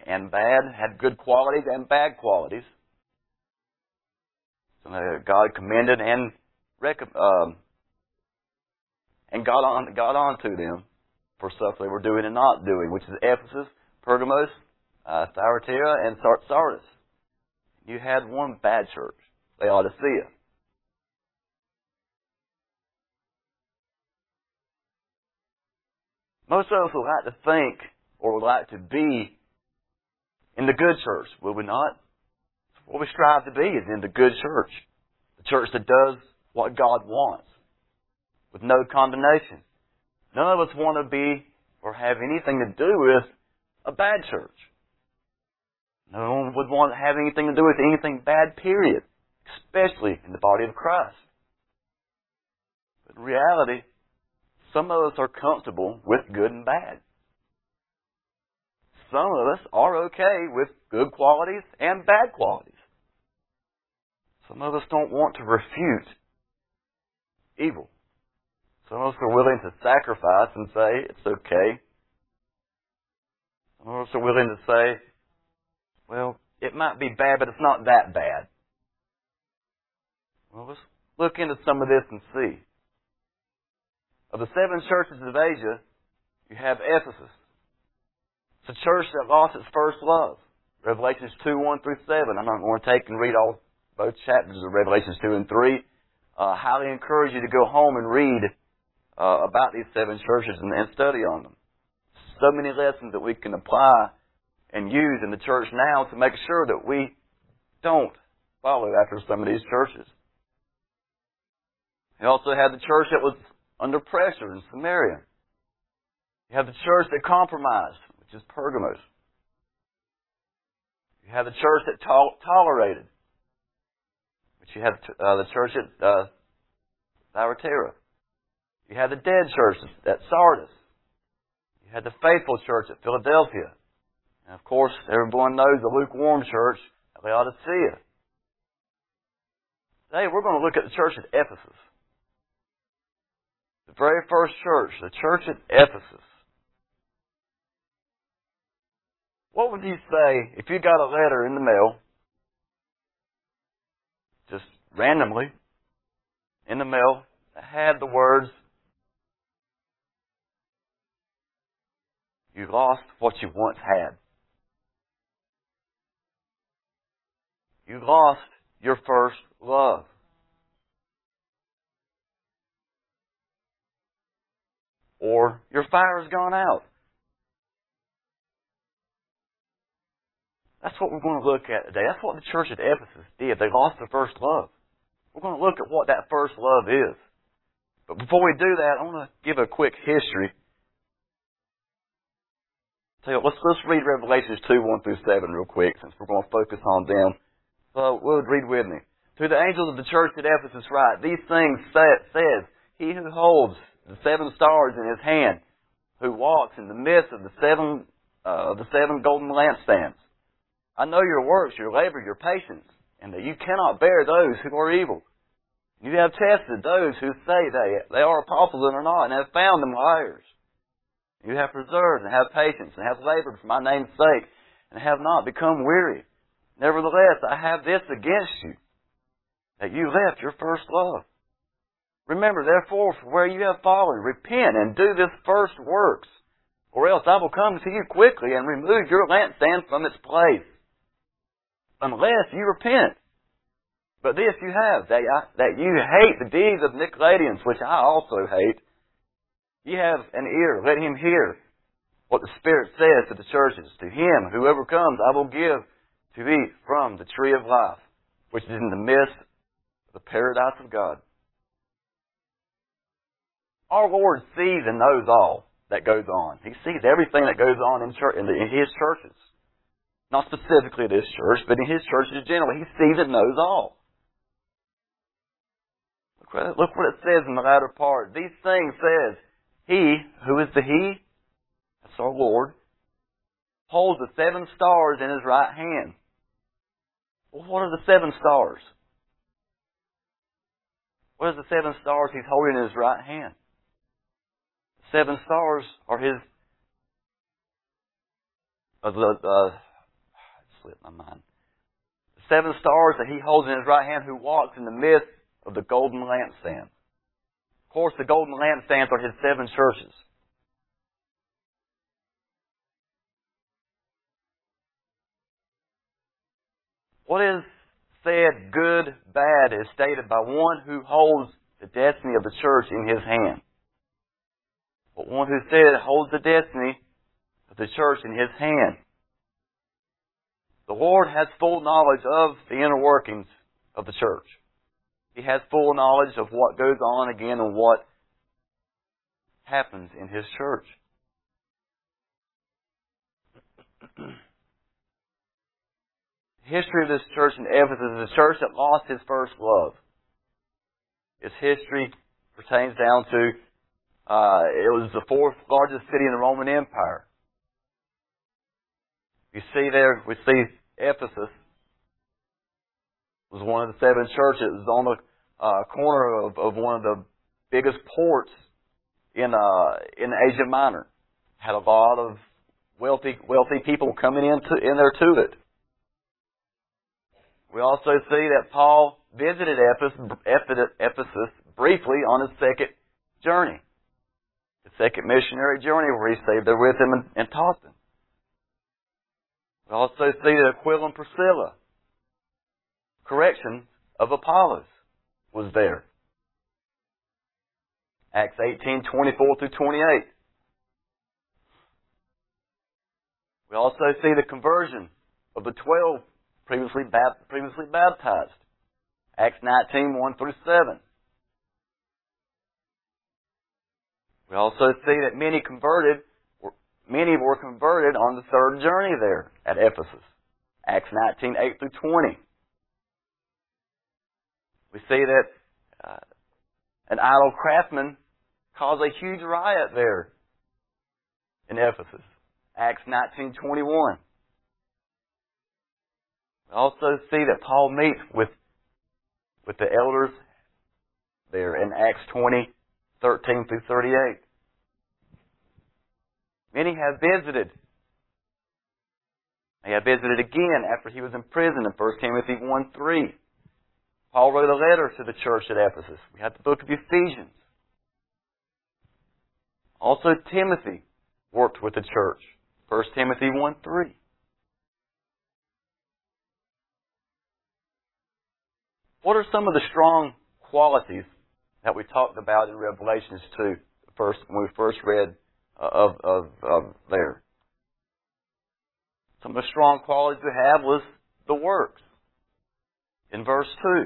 and bad, had good qualities and bad qualities. So God commended and got on to them for stuff they were doing and not doing, which is Ephesus, Pergamos, Thyatira, and Sardis. You had one bad church, Laodicea. Most of us would like to think or would like to be in the good church, will we not? What we strive to be is in the good church. The church that does what God wants, with no condemnation. None of us want to be or have anything to do with a bad church. No one would want to have anything to do with anything bad, period. Especially in the body of Christ. But in reality, some of us are comfortable with good and bad. Some of us are okay with good qualities and bad qualities. Some of us don't want to refute evil. Some of us are willing to sacrifice and say, it's okay. Some of us are willing to say, well, it might be bad, but it's not that bad. Well, let's look into some of this and see. Of the 7 churches of Asia, you have Ephesus. It's a church that lost its first love. Revelations 2:1 through 7. I'm not going to take and read both chapters of Revelations 2 and 3. Highly encourage you to go home and read about these 7 churches and study on them. So many lessons that we can apply and use in the church now to make sure that we don't follow after some of these churches. You also had the church that was under pressure in Samaria. You have the church that compromised, which is Pergamos. You have the church that tolerated, which you have the church at Thyatira. You had the dead church at Sardis. You had the faithful church at Philadelphia. And of course, everyone knows the lukewarm church at Laodicea. Today we're going to look at the church at Ephesus. The very first church, the church at Ephesus. What would you say if you got a letter in the mail, just randomly, in the mail, that had the words, you lost what you once had. You lost your first love. Or your fire's gone out. That's what we're going to look at today. That's what the church at Ephesus did. They lost their first love. We're going to look at what that first love is. But before we do that, I want to give a quick history. Let's read Revelations 2:1 through 7 real quick, since we're going to focus on them. So, read with me. To the angels of the church at Ephesus write, these things says, he who holds the 7 stars in his hand, who walks in the midst of the seven golden lampstands. I know your works, your labor, your patience, and that you cannot bear those who are evil. You have tested those who say they are apostles and are not, and have found them liars. You have preserved and have patience, and have labored for my name's sake, and have not become weary. Nevertheless, I have this against you, that you left your first love. Remember, therefore, for where you have fallen, repent and do this first works, or else I will come to you quickly and remove your lampstand from its place, unless you repent. But this you have, that you hate the deeds of Nicolaitans, which I also hate. You have an ear, let him hear what the Spirit says to the churches. To him, whoever comes, I will give to eat from the tree of life, which is in the midst of the paradise of God. Our Lord sees and knows all that goes on. He sees everything that goes on in His churches. Not specifically this church, but in His churches generally. He sees and knows all. Look what it says in the latter part. These things says, He, who is the He, that's our Lord, holds the 7 stars in His right hand. Well, what are the 7 stars? What are the 7 stars He's holding in His right hand? The 7 stars are His slipped my mind. The 7 stars that he holds in his right hand, who walks in the midst of the golden lampstand. Of course, the golden lampstands are his 7 churches. What is said, good, bad, is stated by one who holds the destiny of the church in his hand. But one who said holds the destiny of the church in his hand. The Lord has full knowledge of the inner workings of the church. He has full knowledge of what goes on again and what happens in His church. The history of this church in Ephesus is a church that lost its first love. Its history pertains down to, it was the 4th largest city in the Roman Empire. You see there, we see Ephesus was one of the 7 churches. It was on the corner of one of the biggest ports in Asia Minor. Had a lot of wealthy people coming in there to it. We also see that Paul visited Ephesus briefly on his second journey. The second missionary journey where he stayed there with them and taught them. We also see that Aquila and Priscilla, correction of Apollos, was there. Acts 18:24 through 28. We also see the conversion of the 12 previously baptized. Acts 19:1 through 7. We also see that many were converted on the 3rd journey there at Ephesus. Acts 19:8 through 20. We see that an idol craftsman caused a huge riot there in Ephesus. Acts 19:21. We also see that Paul meets with the elders there in Acts 20:13 through 38. Many have visited. They have visited again after he was in prison in 1 Timothy 1:3. Paul wrote a letter to the church at Ephesus. We have the book of Ephesians. Also, Timothy worked with the church. 1 Timothy 1:3. What are some of the strong qualities that we talked about in Revelations 2, when we first read of there? Some of the strong qualities we have was the works. In verse 2.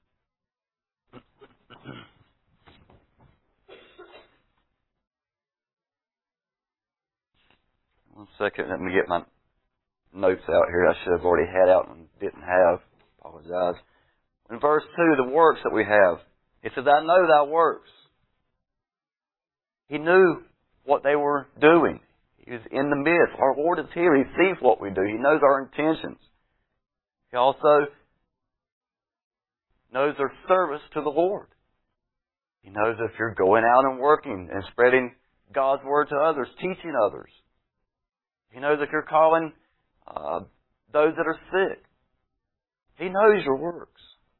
One second, let me get my notes out here. I should have already had out and didn't have. Apologize. In verse 2, the works that we have, it says, I know thy works. He knew what they were doing. He was in the midst. Our Lord is here. He sees what we do. He knows our intentions. He also knows their service to the Lord. He knows if you're going out and working and spreading God's Word to others, teaching others. He knows if you're calling those that are sick. He knows your works.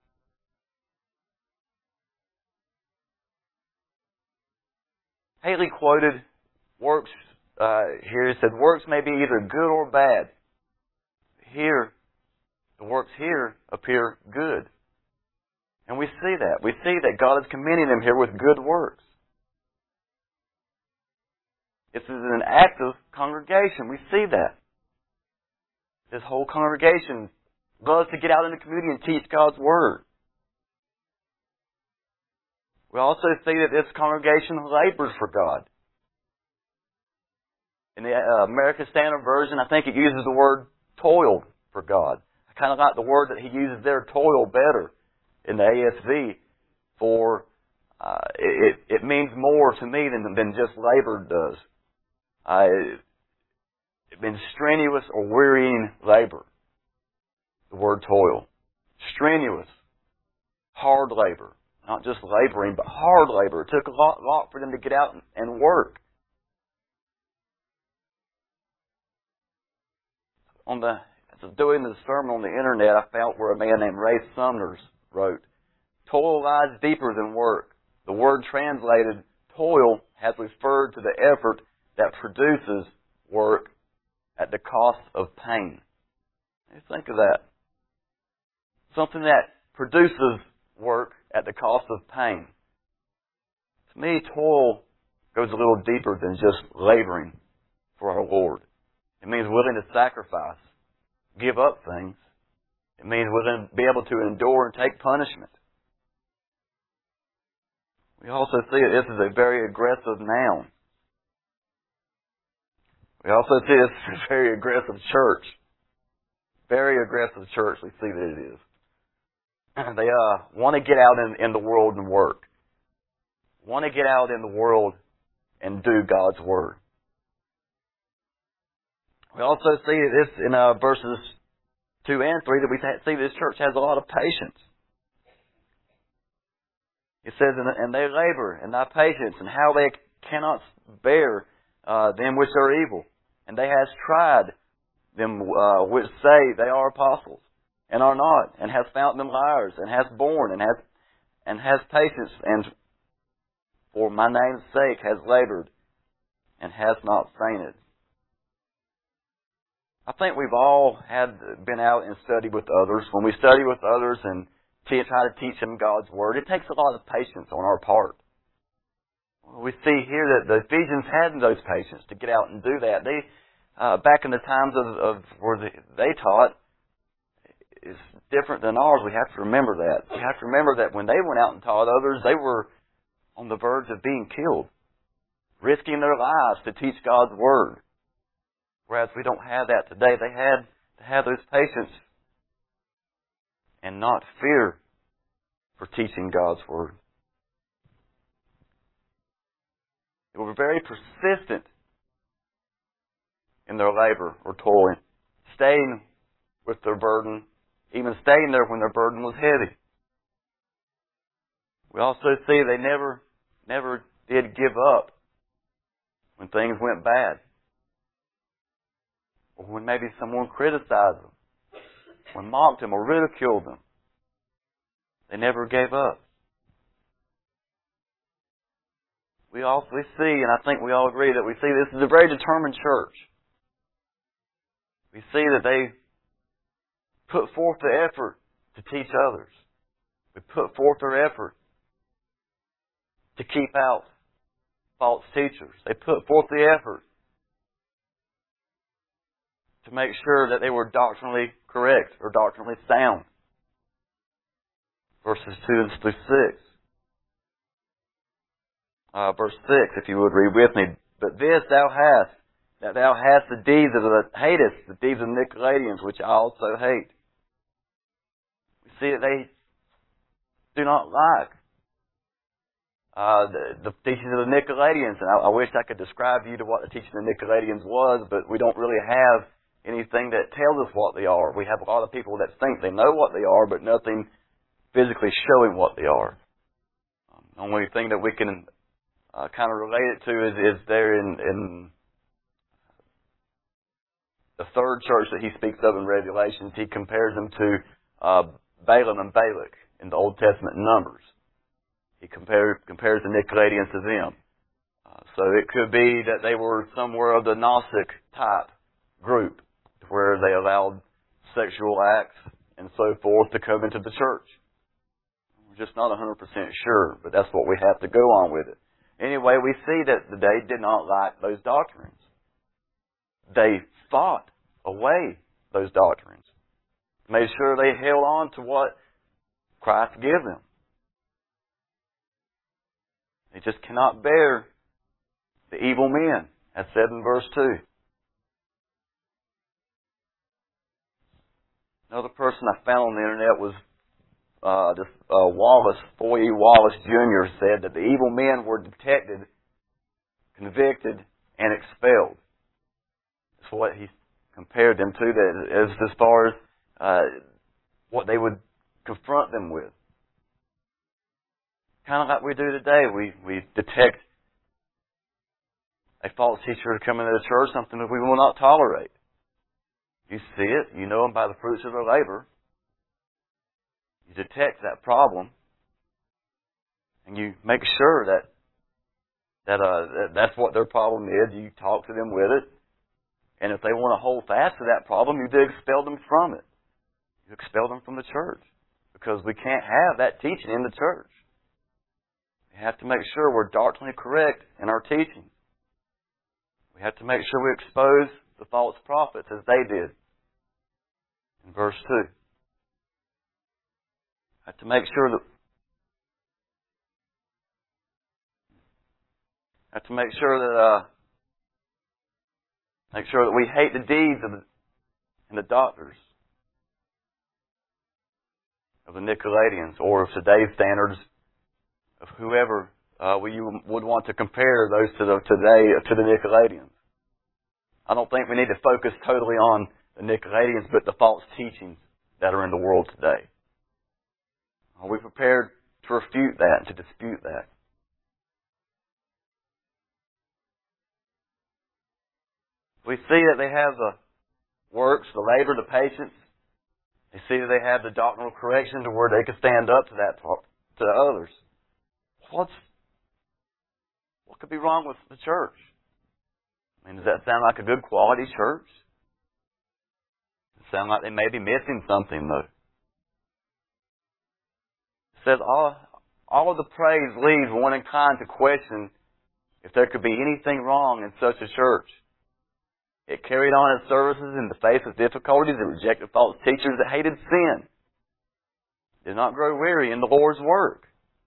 Haley quoted works here. He said, works may be either good or bad. Here, the works here appear good. And we see that. We see that God is commending them here with good works. This is an active congregation. We see that. This whole congregation loves to get out in the community and teach God's Word. We also see that this congregation labors for God. In the American Standard Version, I think it uses the word toil for God. I kind of like the word that he uses there, toil, better in the ASV. For it means more to me than just labor does. It means strenuous or wearying labor. The word toil. Strenuous. Hard labor. Not just laboring, but hard labor. It took a lot for them to get out and work. On the doing the sermon on the internet, I found where a man named Ray Sumner wrote, "Toil lies deeper than work. The word translated toil has referred to the effort that produces work at the cost of pain." Think of that. Something that produces work at the cost of pain. To me, toil goes a little deeper than just laboring for our Lord. It means willing to sacrifice, give up things. It means willing to be able to endure and take punishment. We also see that this is a very aggressive noun. We also see this is a very aggressive church. Very aggressive church, we see that it is. They want to get out in the world and work. Want to get out in the world and do God's Word. We also see this in verses 2 and 3 that we see this church has a lot of patience. It says, "And they labor in thy patience, and how they cannot bear them which are evil. And they has tried them which say they are apostles, and are not, and has found them liars, and has borne, and has patience, and for my name's sake has labored, and has not fainted." I think we've all been out and studied with others. When we study with others and try to teach them God's Word, it takes a lot of patience on our part. We see here that the Ephesians had those patience to get out and do that. They, back in the times of where they taught, is different than ours. We have to remember that. We have to remember that when they went out and taught others, they were on the verge of being killed, risking their lives to teach God's Word. Whereas we don't have that today. They had to have those patience and not fear for teaching God's Word. They were very persistent in their labor or toiling, staying with their burden, even staying there when their burden was heavy. We also see they never did give up when things went bad, or when maybe someone criticized them, or mocked them, or ridiculed them. They never gave up. We see, and I think we all agree that we see this is a very determined church. We see that they put forth the effort to teach others. They put forth their effort to keep out false teachers. They put forth the effort to make sure that they were doctrinally correct or doctrinally sound. Verses 2 through 6. Verse 6, if you would read with me. "But this thou hast, that thou hast the deeds of hatest the deeds of the Nicolaitans, which I also hate." We see that they do not like the teachings of the Nicolaitans. And I wish I could describe to you what the teaching of the Nicolaitans was, but we don't really have anything that tells us what they are. We have a lot of people that think they know what they are, but nothing physically showing what they are. The only thing that we can kind of relate it to is there in the third church that he speaks of in Revelations. He compares them to Balaam and Balak in the Old Testament Numbers. He compares the Nicolaitans to them. So it could be that they were somewhere of the Gnostic type group, where they allowed sexual acts and so forth to come into the church. We're just not 100% sure, but that's what we have to go on with it. Anyway, we see that they did not like those doctrines. They fought away those doctrines. Made sure they held on to what Christ gave them. They just cannot bear the evil men, as said in verse 2. Another person I found on the internet was Wallace, Foye Wallace Jr. said that the evil men were detected, convicted, and expelled. That's what he compared them to, that as far as what they would confront them with. Kind of like we do today. We detect a false teacher coming to the church, something that we will not tolerate. You see it. You know them by the fruits of their labor. You detect that problem. And you make sure that's what their problem is. You talk to them with it. And if they want to hold fast to that problem, you do expel them from it. You expel them from the church. Because we can't have that teaching in the church. We have to make sure we're doctrinally correct in our teaching. We have to make sure we expose the false prophets as they did. In verse 2. We have to make sure that we hate the deeds and the doctors of the Nicolaitans, or of today's standards of whoever we would want to compare those to the Nicolaitans. I don't think we need to focus totally on the Nicolaitans, but the false teachings that are in the world today. Are we prepared to refute that and to dispute that? We see that they have the works, the labor, the patience. They see that they have the doctrinal correction to where they can stand up to that to others. What could be wrong with the church? I mean, does that sound like a good quality church? Does it sound like they may be missing something, though? It says all of the praise leaves one inclined to question if there could be anything wrong in such a church. It carried on its services in the face of difficulties. It rejected false teachers that hated sin. It did not grow weary in the Lord's work.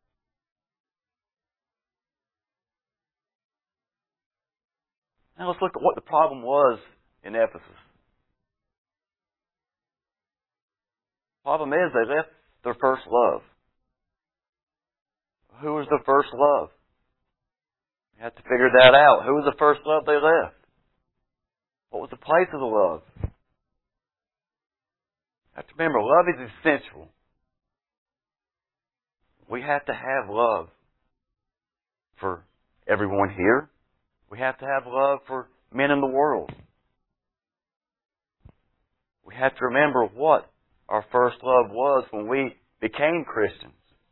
Now let's look at what the problem was in Ephesus. The problem is they left their first love. Who was the first love? You have to figure that out. Who was the first love they left? What was the place of the love? You have to remember, love is essential. We have to have love for everyone here. We have to have love for men in the world. We have to remember what our first love was when we became Christians.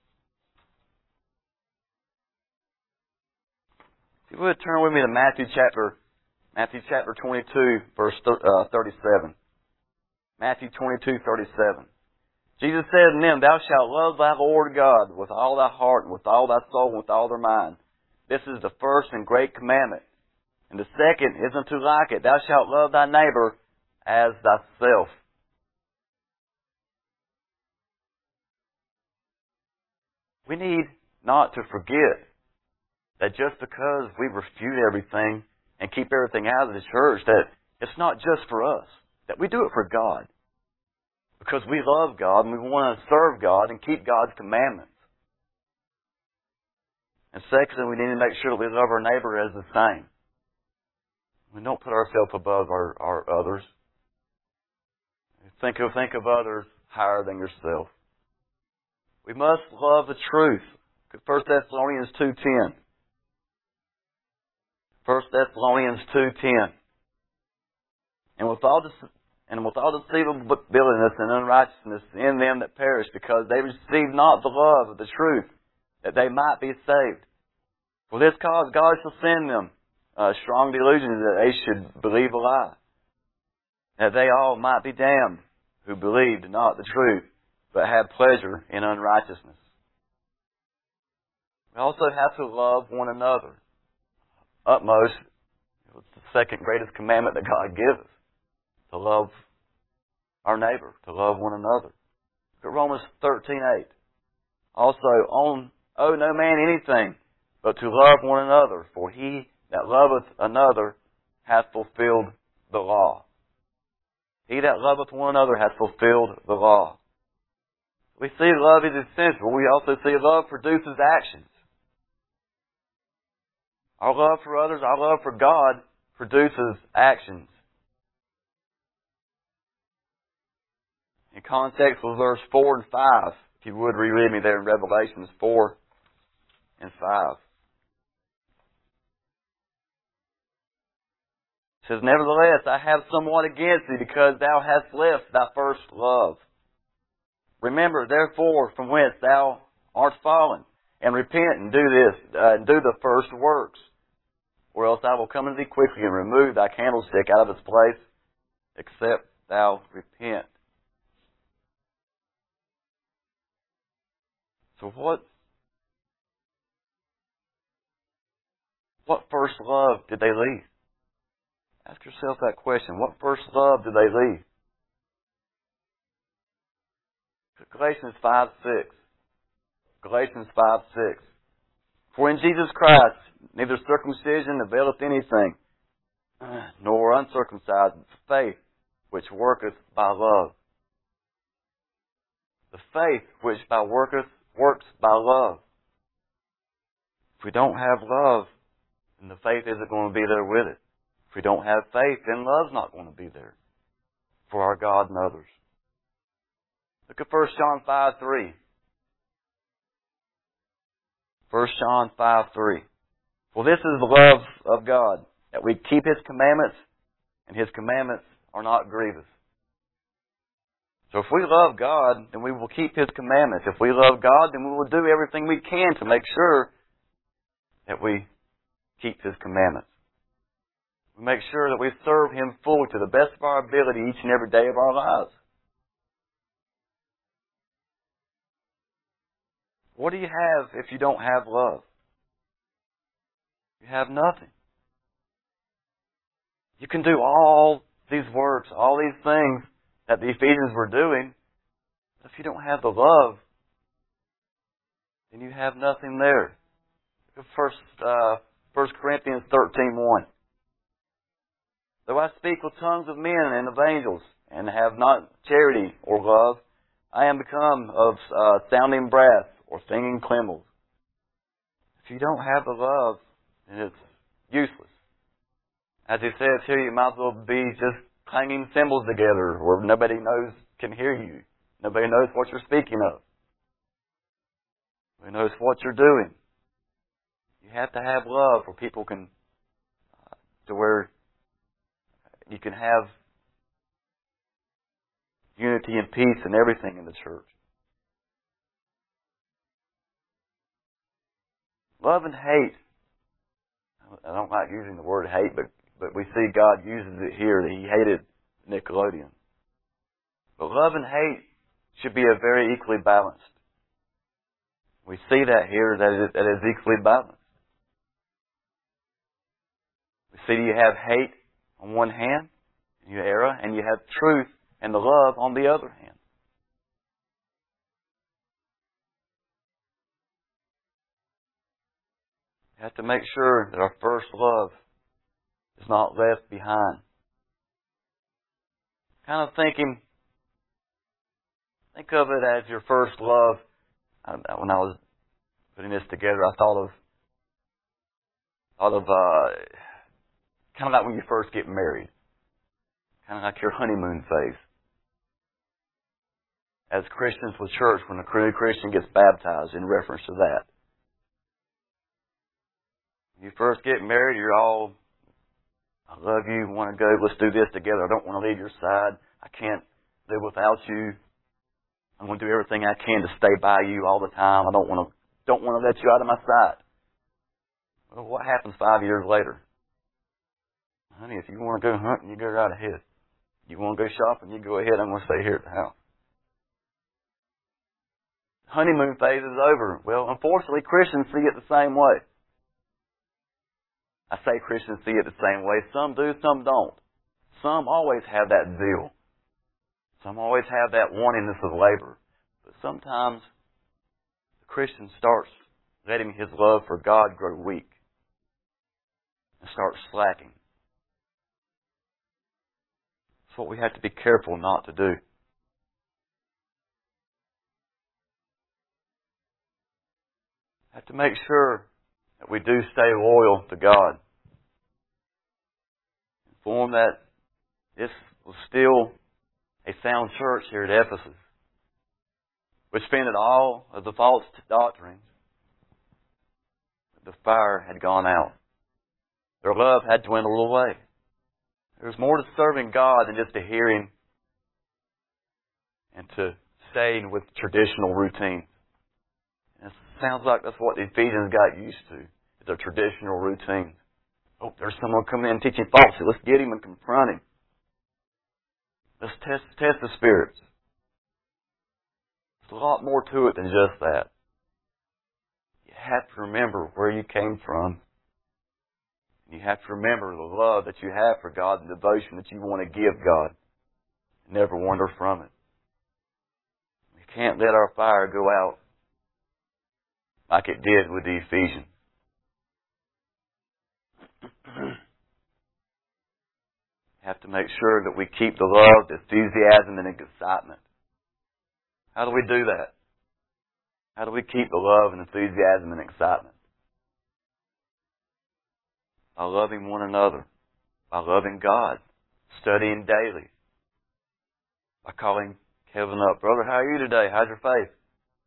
If you would turn with me to Matthew chapter 22, verse 37. Matthew 22, 37. Jesus said unto them, Thou shalt love thy Lord God with all thy heart, and with all thy soul, and with all thy mind. This is the first and great commandment. And the second is unto like it. Thou shalt love thy neighbor as thyself. We need not to forget that just because we refute everything and keep everything out of the church, that it's not just for us. That we do it for God. Because we love God and we want to serve God and keep God's commandments. And secondly, we need to make sure that we love our neighbor as the same. We don't put ourselves above our others. Think of others higher than yourself. We must love the truth. 1 Thessalonians 2:10. 1 Thessalonians 2:10. And with all deceivableness and unrighteousness in them that perish, because they receive not the love of the truth, that they might be saved. For this cause God shall send them strong delusions, that they should believe a lie, that they all might be damned, who believed not the truth, but had pleasure in unrighteousness. We also have to love one another. Utmost, it's the second greatest commandment that God gives us, to love our neighbor, to love one another. Look at Romans 13:8. Also, owe no man anything, but to love one another, for he that loveth another hath fulfilled the law. He that loveth one another hath fulfilled the law. We see love is essential. We also see love produces actions. Our love for others, our love for God produces actions. In context with verse 4 and 5, if you would reread me there in Revelations 4 and 5. It says, nevertheless, I have somewhat against thee, because thou hast left thy first love. Remember, therefore, from whence thou art fallen, and repent and do do the first works. Or else I will come unto thee quickly and remove thy candlestick out of its place, except thou repent. So what first love did they leave? Ask yourself that question. What first love did they leave? Galatians 5:6. Galatians 5:6. For in Jesus Christ neither circumcision availeth anything, nor uncircumcised faith, which worketh by love. The faith which works by love. If we don't have love, then the faith isn't going to be there with it. If we don't have faith, then love's not going to be there for our God and others. Look at 1 John 5:3. 1 John 5:3. For this is the love of God, that we keep His commandments, and His commandments are not grievous. So if we love God, then we will keep His commandments. If we love God, then we will do everything we can to make sure that we keep His commandments. We make sure that we serve Him fully to the best of our ability each and every day of our lives. What do you have if you don't have love? You have nothing. You can do all these works, all these things that the Ephesians were doing, but if you don't have the love, then you have nothing there. Look at 1 Corinthians 13:1. Though I speak with tongues of men and of angels, and have not charity or love, I am become of sounding brass or singing cymbals. If you don't have the love, then it's useless. As he says here, you might as well be just clanging cymbals together where nobody can hear you. Nobody knows what you're speaking of. Nobody knows what you're doing. You have to have love where people can, to where you can have unity and peace and everything in the church. Love and hate. I don't like using the word hate, but we see God uses it here, that He hated Nickelodeon. But love and hate should be very equally balanced. We see that here, that it is equally balanced. We see you have hate on one hand, and you have truth and the love on the other hand. We have to make sure that our first love is not left behind. Kind of think of it as your first love. When I was putting this together, I thought of kind of like when you first get married. Kind of like your honeymoon phase. As Christians with church, when a new Christian gets baptized, in reference to that. When you first get married, you're all, I love you, want to go, let's do this together. I don't want to leave your side. I can't live without you. I'm going to do everything I can to stay by you all the time. I don't want to let you out of my sight. Well, what happens 5 years later? Honey, if you want to go hunting, you go right ahead. You want to go shopping, you go ahead. I'm going to stay here at the house. Honeymoon phase is over. Well, unfortunately, Christians see it the same way. I say Christians see it the same way. Some do, some don't. Some always have that zeal. Some always have that wantingness of labor. But sometimes the Christian starts letting his love for God grow weak and starts slacking. That's what we have to be careful not to do. We have to make sure that we do stay loyal to God. Inform that this was still a sound church here at Ephesus, which defended all of the false doctrines. The fire had gone out. Their love had dwindled away. There's more to serving God than just to hear Him and to staying with traditional routines. And it sounds like that's what the Ephesians got used to, is their traditional routine. Oh, there's someone coming in teaching falsely. Let's get him and confront him. Let's test the spirits. There's a lot more to it than just that. You have to remember where you came from. You have to remember the love that you have for God and the devotion that you want to give God. Never wander from it. We can't let our fire go out like it did with the Ephesians. We have to make sure that we keep the love, the enthusiasm, and the excitement. How do we do that? How do we keep the love and enthusiasm and excitement? By loving one another. By loving God. Studying daily. By calling Kevin up. Brother, how are you today? How's your faith?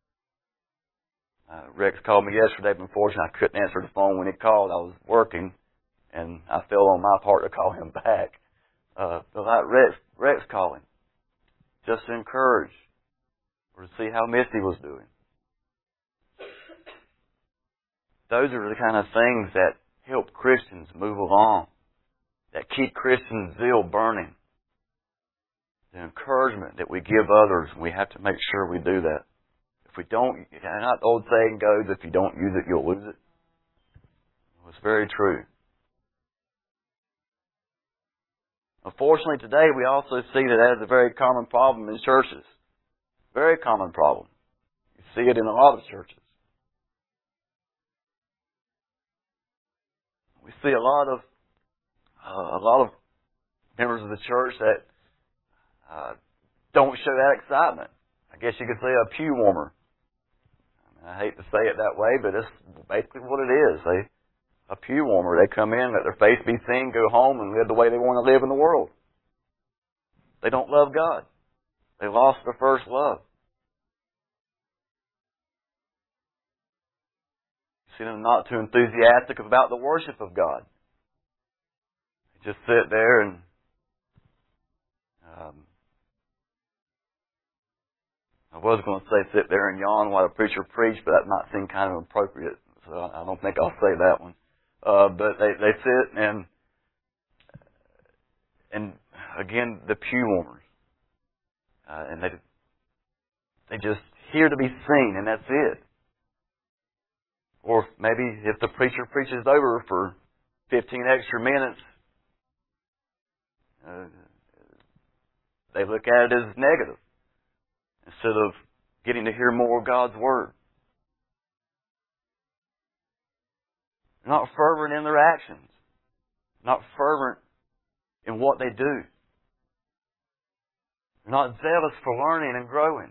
Rex called me yesterday, but unfortunately I couldn't answer the phone when he called. I was working, and I fell on my part to call him back. But like Rex calling, just to encourage, or to see how Misty was doing. Those are the kind of things that help Christians move along, that keep Christian zeal burning. The encouragement that we give others, we have to make sure we do that. If we don't, not the old saying goes, if you don't use it, you'll lose it. It's very true. Unfortunately, today we also see that as a very common problem in churches. Very common problem. You see it in a lot of churches. We see a lot of members of the church that don't show that excitement. I guess you could say a pew warmer. I hate to say it that way, but it's basically what it is. A pew warmer. They come in, let their face be seen, go home, and live the way they want to live in the world. They don't love God. They lost their first love. You see them not too enthusiastic about the worship of God. They just sit there and I was going to say sit there and yawn while the preacher preached, but that might seem kind of appropriate, so I don't think I'll say that one. But they sit and again, the pew warmers. And they just here to be seen, and that's it. Or maybe if the preacher preaches over for 15 extra minutes, they look at it as negative instead of getting to hear more of God's Word. They're not fervent in their actions. Not fervent in what they do. They're not zealous for learning and growing.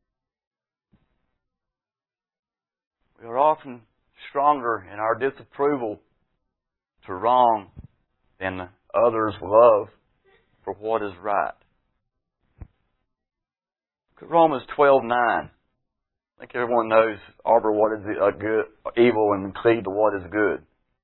We are often stronger in our disapproval to wrong than others' love for what is right. Romans 12:9. I think everyone knows, arbor what is good, evil, and cleave to what is good.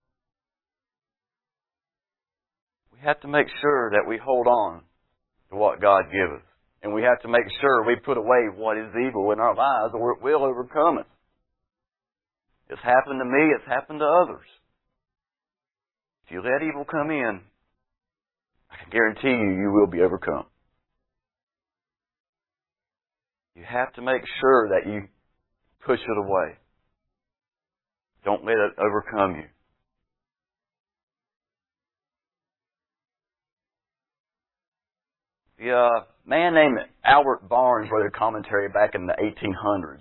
We have to make sure that we hold on to what God gives us. And we have to make sure we put away what is evil in our lives, or it will overcome us. It's happened to me, it's happened to others. If you let evil come in, I can guarantee you will be overcome. You have to make sure that you push it away. Don't let it overcome you. The man named Albert Barnes wrote a commentary back in the 1800s.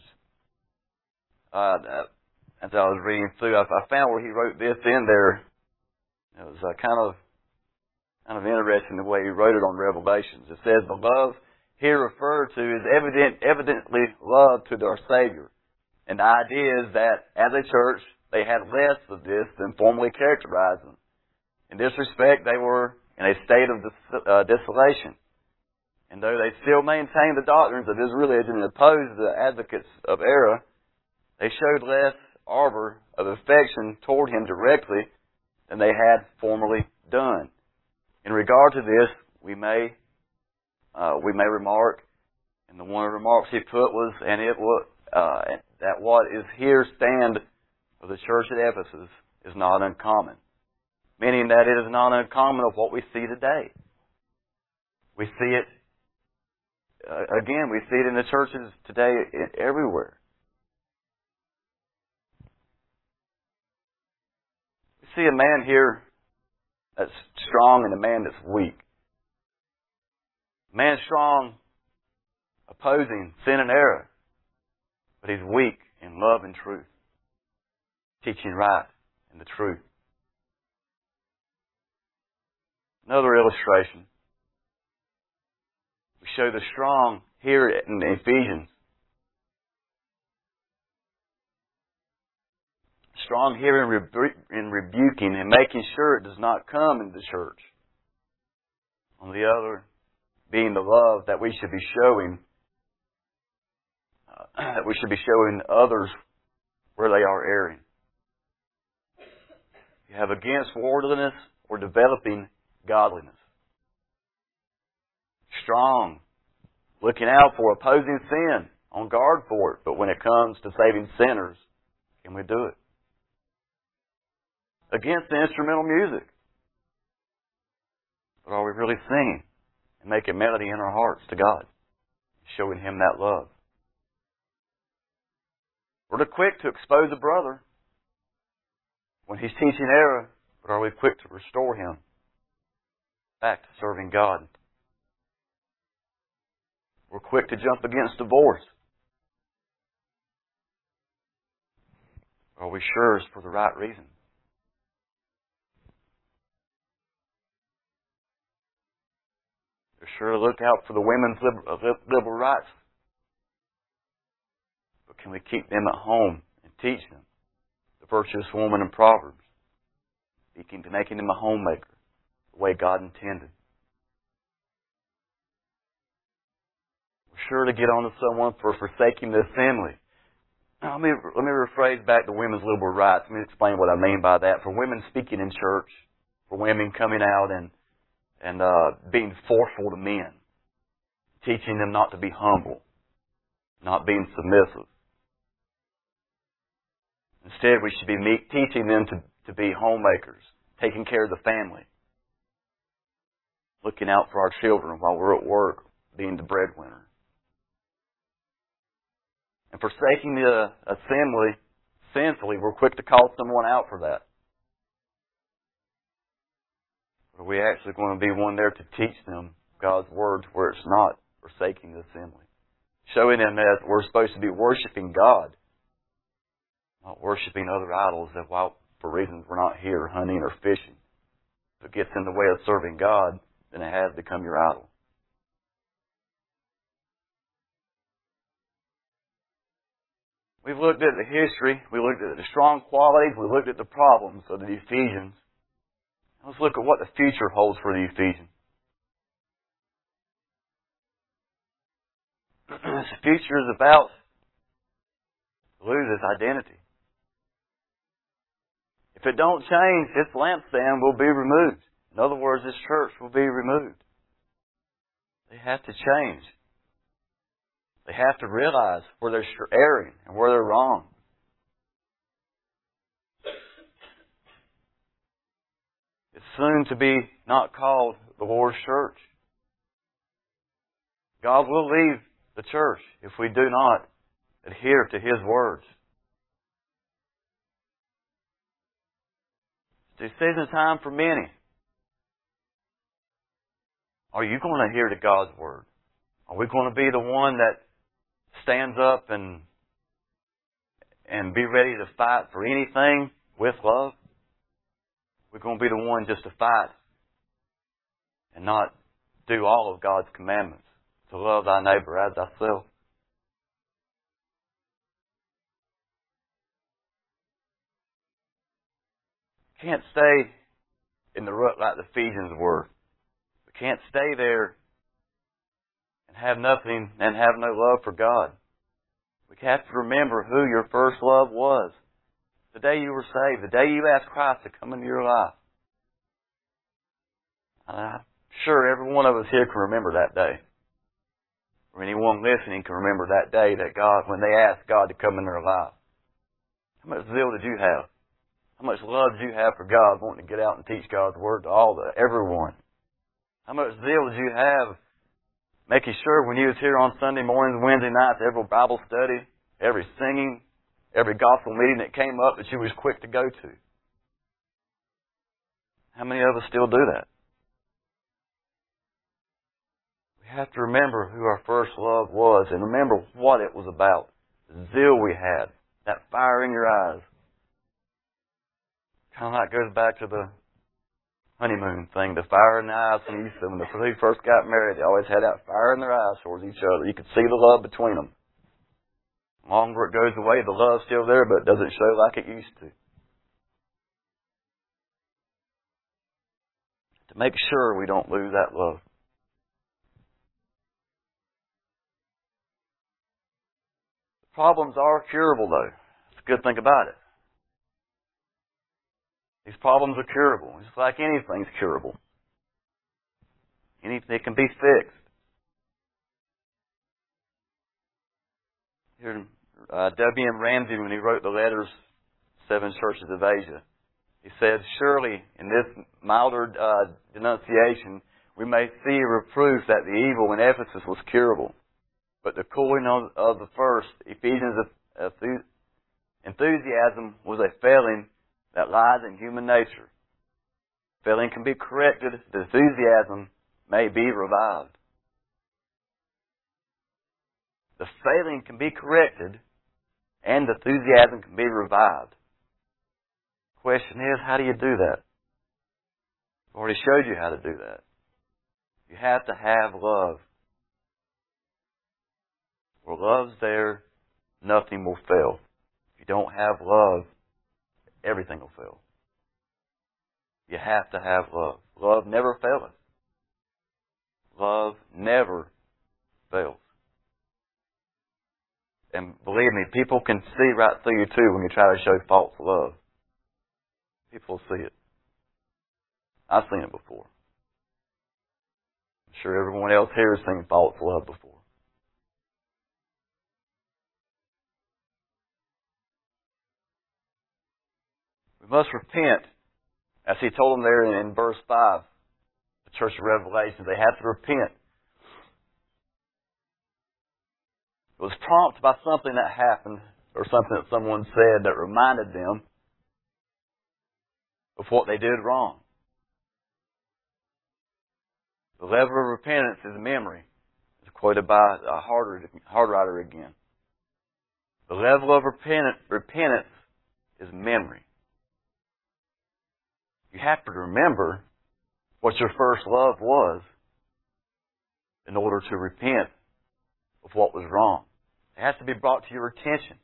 As I was reading through, I found where he wrote this in there. It was kind of interesting the way he wrote it on Revelations. It says, the love here referred to is evidently love to our Savior. And the idea is that as a church, they had less of this than formerly characterized them. In this respect, they were in a state of desolation. And though they still maintained the doctrines of his religion and opposed the advocates of error, they showed less ardor of affection toward him directly than they had formerly done. In regard to this, we may remark, and the one of the remarks he put was, that what is here stand of the church at Ephesus is not uncommon. Meaning that it is not uncommon of what we see today. We see it, again, we see it in the churches today everywhere. We see a man here that's strong and a man that's weak. A man strong, opposing sin and error, but he's weak in love and truth, teaching right and the truth. Another illustration. We show the strong here in Ephesians. Strong here in rebuking and making sure it does not come into the church. On the other, being the love that we should be showing, others where they are erring. You have against worldliness or developing godliness. Strong, looking out for opposing sin, on guard for it. But when it comes to saving sinners, can we do it? Against the instrumental music. But are we really singing and making melody in our hearts to God? Showing Him that love. We're quick to expose a brother when he's teaching error, but are we quick to restore him back to serving God? We're quick to jump against divorce. Are we sure it's for the right reason? We're sure to look out for the women's liberal rights. But can we keep them at home and teach them the virtuous woman in Proverbs, speaking to making them a homemaker the way God intended? We're sure to get on to someone for forsaking the assembly. Let me rephrase back the women's liberal rights. Let me explain what I mean by that. For women speaking in church, for women coming out and being forceful to men, teaching them not to be humble, not being submissive. Instead, we should be teaching them to be homemakers, taking care of the family, looking out for our children while we're at work, being the breadwinner. And forsaking the assembly sinfully, we're quick to call someone out for that. Are we actually going to be one there to teach them God's Word where it's not forsaking the assembly? Showing them that we're supposed to be worshiping God, not worshiping other idols that, while for reasons we're not here hunting or fishing, if it gets in the way of serving God, then it has become your idol. We've looked at the history, we looked at the strong qualities, we looked at the problems of the Ephesians. Let's look at what the future holds for the Ephesians. This future is about to lose its identity. If it don't change, its lampstand will be removed. In other words, this church will be removed. They have to change. They have to realize where they're erring and where they're wrong. It's soon to be not called the Lord's church. God will leave the church if we do not adhere to His words. It's decision time for many. Are you going to adhere to God's Word? Are we going to be the one that stands up and be ready to fight for anything with love? We're going to be the one just to fight and not do all of God's commandments, to love thy neighbor as thyself. We can't stay in the rut like the Ephesians were. We can't stay there and have nothing and have no love for God. We have to remember who your first love was. The day you were saved, the day you asked Christ to come into your life. I'm sure every one of us here can remember that day. Or anyone listening can remember that day that God, when they asked God to come in their life. How much zeal did you have? How much love did you have for God, wanting to get out and teach God's Word to everyone? How much zeal did you have making sure when you was here on Sunday mornings, Wednesday nights, every Bible study, every singing, every gospel meeting that came up that you was quick to go to? How many of us still do that? We have to remember who our first love was and remember what it was about. The zeal we had, that fire in your eyes. Kind of like goes back to the honeymoon thing, the fire in the eyes when the two first got married. They always had that fire in their eyes towards each other. You could see the love between them. The longer it goes away, the love's still there, but it doesn't show like it used to. To make sure we don't lose that love. The problems are curable, though. That's a good thing about it. These problems are curable. Just like anything's curable. Anything can be fixed. Here, W.M. Ramsey, when he wrote the letters, 7 churches of Asia, he said, surely in this milder denunciation, we may see a reproof that the evil in Ephesus was curable. But the cooling of the first, Ephesians' enthusiasm was a failing that lies in human nature. Failing can be corrected. The enthusiasm may be revived. The failing can be corrected and the enthusiasm can be revived. The question is, how do you do that? I've already showed you how to do that. You have to have love. Where love's there, nothing will fail. If you don't have love, everything will fail. You have to have love. Love never fails. Love never fails. And believe me, people can see right through you too when you try to show false love. People see it. I've seen it before. I'm sure everyone else here has seen false love before. We must repent, as he told them there in verse 5, the Church of Revelation. They have to repent. It was prompted by something that happened, or something that someone said that reminded them of what they did wrong. The level of repentance is memory. It's quoted by a hard writer again. The level of repentance is memory. You have to remember what your first love was in order to repent of what was wrong. It has to be brought to your attention.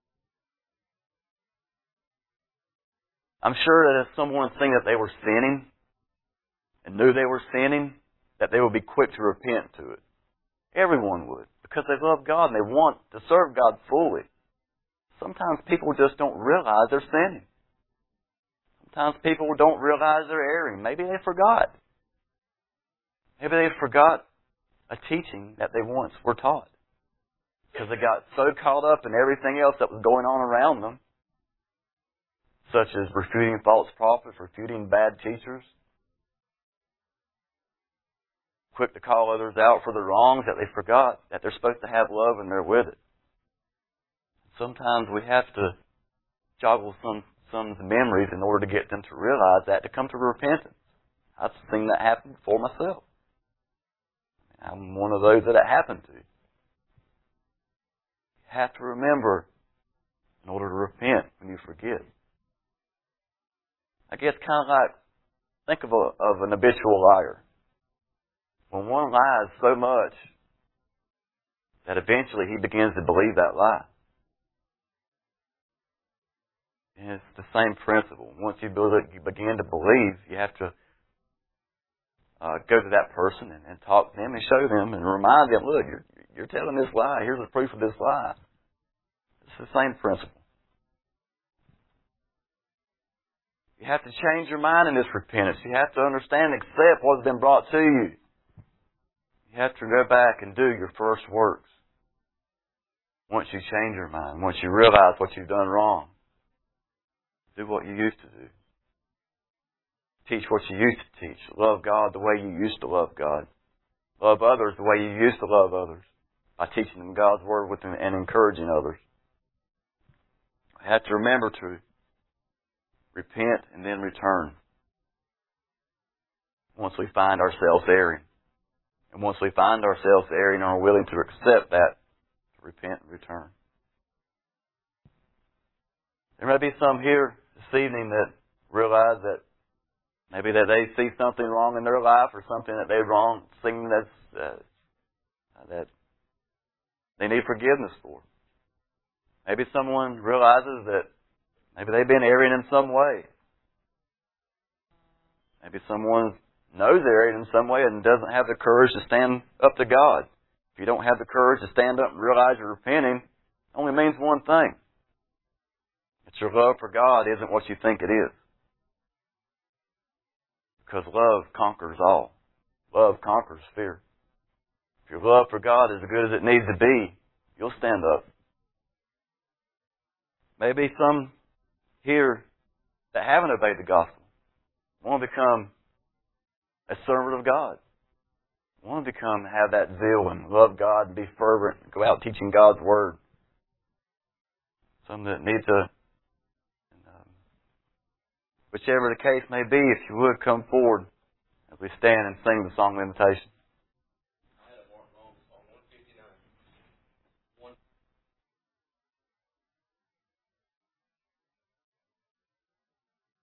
I'm sure that if someone seen that they were sinning and knew they were sinning, that they would be quick to repent to it. Everyone would, because they love God and they want to serve God fully. Sometimes people just don't realize they're sinning. Sometimes people don't realize they're erring. Maybe they forgot. Maybe they forgot a teaching that they once were taught. Because they got so caught up in everything else that was going on around them, such as refuting false prophets, refuting bad teachers, quick to call others out for the wrongs, that they forgot that they're supposed to have love and they're with it. Sometimes we have to joggle some memories in order to get them to realize that, to come to repentance. I've seen that happen before myself. I'm one of those that it happened to. You have to remember in order to repent when you forget. I guess kind of like, think of an habitual liar. When one lies so much that eventually he begins to believe that lie. And it's the same principle. Once you begin to believe, you have to go to that person and talk to them and show them and remind them, look, you're telling this lie. Here's the proof of this lie. It's the same principle. You have to change your mind in this repentance. You have to understand and accept what has been brought to you. You have to go back and do your first works. Once you change your mind, once you realize what you've done wrong, do what you used to do. Teach what you used to teach. Love God the way you used to love God. Love others the way you used to love others. By teaching them God's Word with them and encouraging others. We have to remember to repent and then return. Once we find ourselves erring. And once we find ourselves erring and are willing to accept that, to repent and return. There may be some here this evening that realize that maybe that they see something wrong in their life or something that they've wrong, something that they need forgiveness for. Maybe someone realizes that maybe they've been erring in some way. Maybe someone knows they're erring in some way and doesn't have the courage to stand up to God. If you don't have the courage to stand up and realize you're repenting, it only means one thing. That your love for God isn't what you think it is. Because love conquers all. Love conquers fear. If your love for God is as good as it needs to be, you'll stand up. Maybe some here that haven't obeyed the gospel want to become a servant of God. Want to have that zeal and love God and be fervent and go out teaching God's Word. Some that need to, whichever the case may be, if you would come forward as we stand and sing the song of invitation.